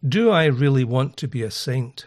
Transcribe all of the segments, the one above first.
Do I really want to be a saint?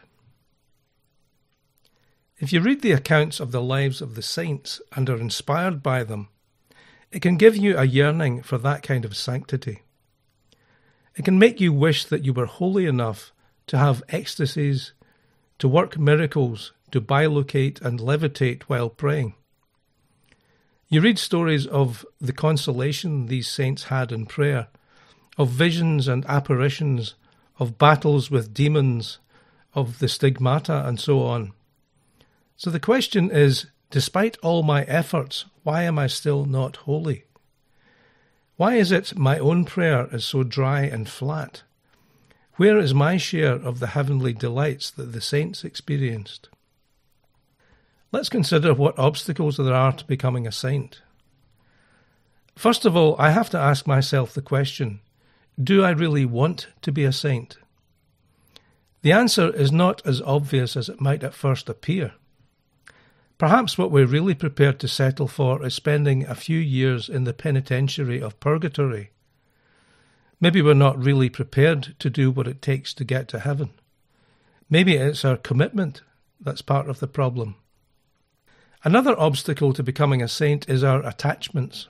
If you read the accounts of the lives of the saints and are inspired by them, it can give you a yearning for that kind of sanctity. It can make you wish that you were holy enough to have ecstasies, to work miracles, to bilocate and levitate while praying. You read stories of the consolation these saints had in prayer, of visions and apparitions, of battles with demons, of the stigmata, and so on. So the question is, despite all my efforts, why am I still not holy? Why is it my own prayer is so dry and flat? Where is my share of the heavenly delights that the saints experienced? Let's consider what obstacles there are to becoming a saint. First of all, I have to ask myself the question, do I really want to be a saint? The answer is not as obvious as it might at first appear. Perhaps what we're really prepared to settle for is spending a few years in the penitentiary of purgatory. Maybe we're not really prepared to do what it takes to get to heaven. Maybe it's our commitment that's part of the problem. Another obstacle to becoming a saint is our attachments.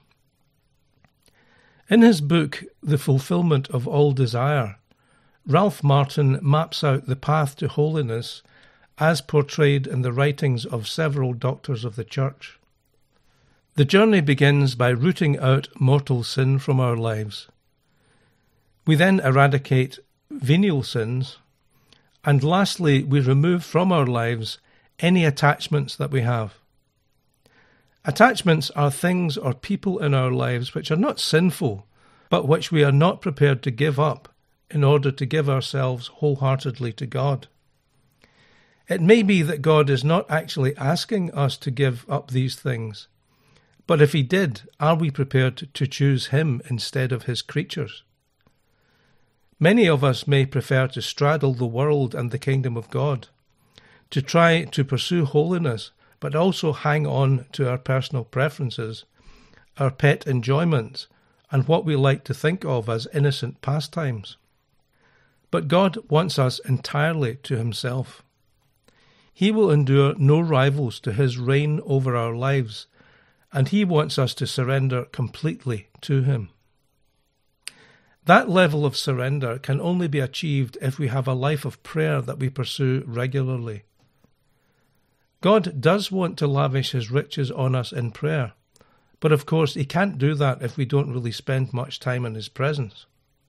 In his book, The Fulfillment of All Desire, Ralph Martin maps out the path to holiness as portrayed in the writings of several doctors of the Church. The journey begins by rooting out mortal sin from our lives. We then eradicate venial sins, and lastly, we remove from our lives any attachments that we have. Attachments are things or people in our lives which are not sinful, but which we are not prepared to give up in order to give ourselves wholeheartedly to God. It may be that God is not actually asking us to give up these things, but if he did, are we prepared to choose him instead of his creatures? Many of us may prefer to straddle the world and the kingdom of God, to try to pursue holiness, but also hang on to our personal preferences, our pet enjoyments, and what we like to think of as innocent pastimes. But God wants us entirely to himself. He will endure no rivals to his reign over our lives, and he wants us to surrender completely to him. That level of surrender can only be achieved if we have a life of prayer that we pursue regularly. God does want to lavish his riches on us in prayer, but of course he can't do that if we don't really spend much time in his presence.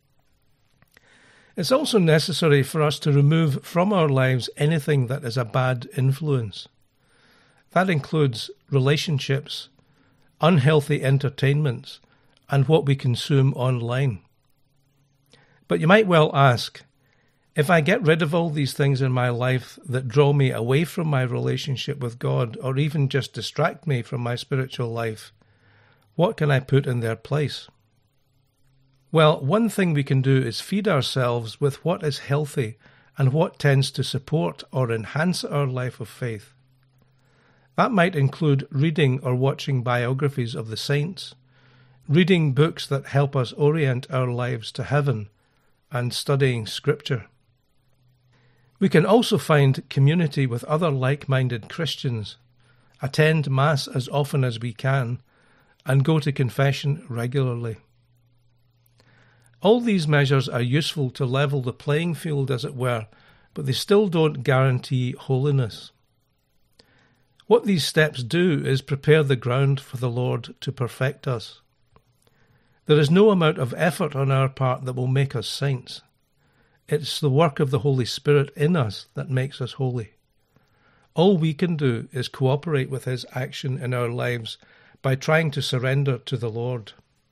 It's also necessary for us to remove from our lives anything that is a bad influence. That includes relationships, unhealthy entertainments, and what we consume online. But you might well ask, if I get rid of all these things in my life that draw me away from my relationship with God, or even just distract me from my spiritual life, what can I put in their place? Well, one thing we can do is feed ourselves with what is healthy and what tends to support or enhance our life of faith. That might include reading or watching biographies of the saints, reading books that help us orient our lives to heaven, and studying Scripture. We can also find community with other like-minded Christians, attend Mass as often as we can, and go to confession regularly. All these measures are useful to level the playing field, as it were, but they still don't guarantee holiness. What these steps do is prepare the ground for the Lord to perfect us. There is no amount of effort on our part that will make us saints. It's the work of the Holy Spirit in us that makes us holy. All we can do is cooperate with his action in our lives by trying to surrender to the Lord.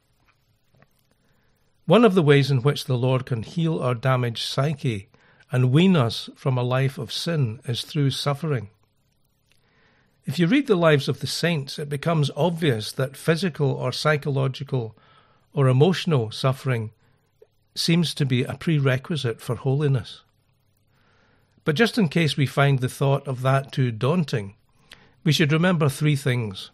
One of the ways in which the Lord can heal our damaged psyche and wean us from a life of sin is through suffering. If you read the lives of the saints, it becomes obvious that physical or psychological or emotional suffering seems to be a prerequisite for holiness. But just in case we find the thought of that too daunting, we should remember three things.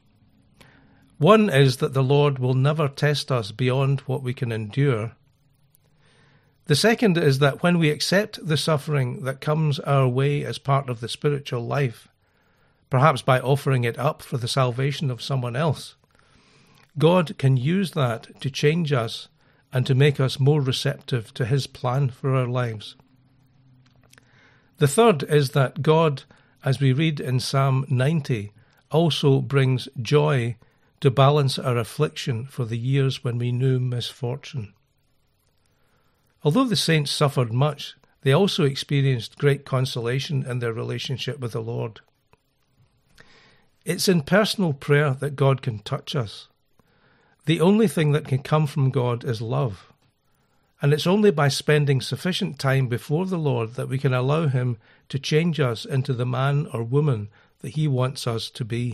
One is that the Lord will never test us beyond what we can endure. The second is that when we accept the suffering that comes our way as part of the spiritual life, perhaps by offering it up for the salvation of someone else, God can use that to change us and to make us more receptive to his plan for our lives. The third is that God, as we read in Psalm 90, also brings joy to balance our affliction for the years when we knew misfortune. Although the saints suffered much, they also experienced great consolation in their relationship with the Lord. It's in personal prayer that God can touch us. The only thing that can come from God is love, and it's only by spending sufficient time before the Lord that we can allow him to change us into the man or woman that he wants us to be.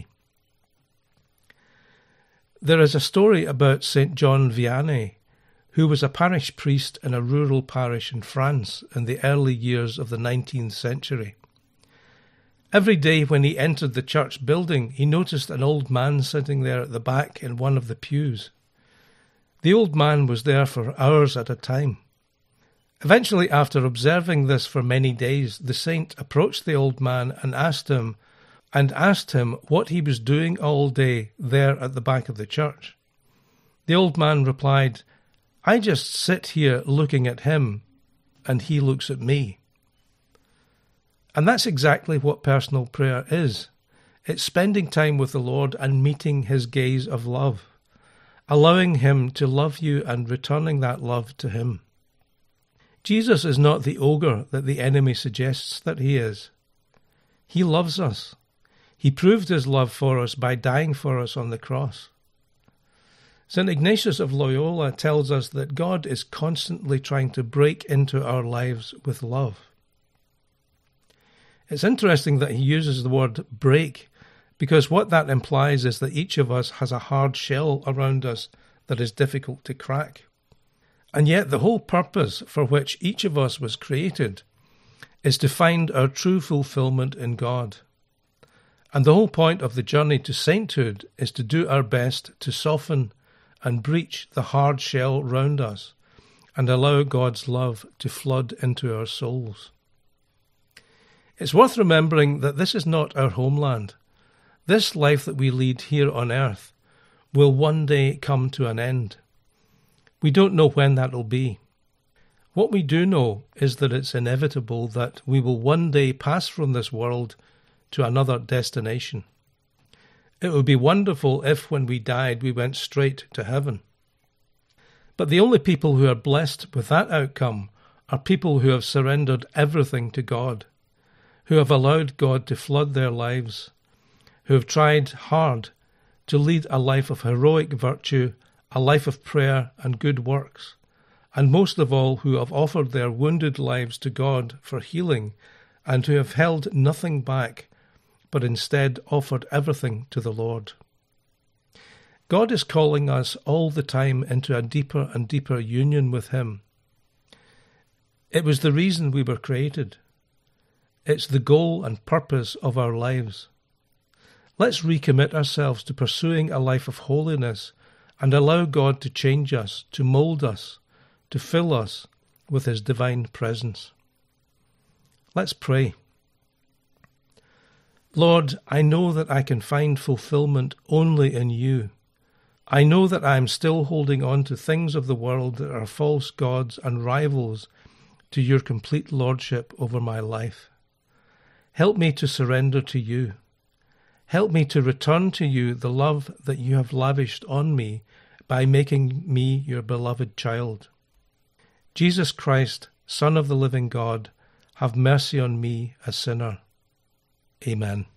There is a story about St. John Vianney, who was a parish priest in a rural parish in France in the early years of the 19th century. Every day when he entered the church building, he noticed an old man sitting there at the back in one of the pews. The old man was there for hours at a time. Eventually, after observing this for many days, the saint approached the old man and asked him what he was doing all day there at the back of the church. The old man replied, "I just sit here looking at him, and he looks at me." And that's exactly what personal prayer is. It's spending time with the Lord and meeting his gaze of love, allowing him to love you and returning that love to him. Jesus is not the ogre that the enemy suggests that he is. He loves us. He proved his love for us by dying for us on the cross. St. Ignatius of Loyola tells us that God is constantly trying to break into our lives with love. It's interesting that he uses the word break, because what that implies is that each of us has a hard shell around us that is difficult to crack. And yet the whole purpose for which each of us was created is to find our true fulfillment in God. And the whole point of the journey to sainthood is to do our best to soften and breach the hard shell round us and allow God's love to flood into our souls. It's worth remembering that this is not our homeland. This life that we lead here on earth will one day come to an end. We don't know when that will be. What we do know is that it's inevitable that we will one day pass from this world to another destination. It would be wonderful if, when we died, we went straight to heaven. But the only people who are blessed with that outcome are people who have surrendered everything to God, who have allowed God to flood their lives, who have tried hard to lead a life of heroic virtue, a life of prayer and good works, and most of all who have offered their wounded lives to God for healing and who have held nothing back, but instead offered everything to the Lord. God is calling us all the time into a deeper and deeper union with him. It was the reason we were created. It's the goal and purpose of our lives. Let's recommit ourselves to pursuing a life of holiness and allow God to change us, to mould us, to fill us with his divine presence. Let's pray. Lord, I know that I can find fulfillment only in you. I know that I am still holding on to things of the world that are false gods and rivals to your complete lordship over my life. Help me to surrender to you. Help me to return to you the love that you have lavished on me by making me your beloved child. Jesus Christ, Son of the living God, have mercy on me, a sinner. Amen.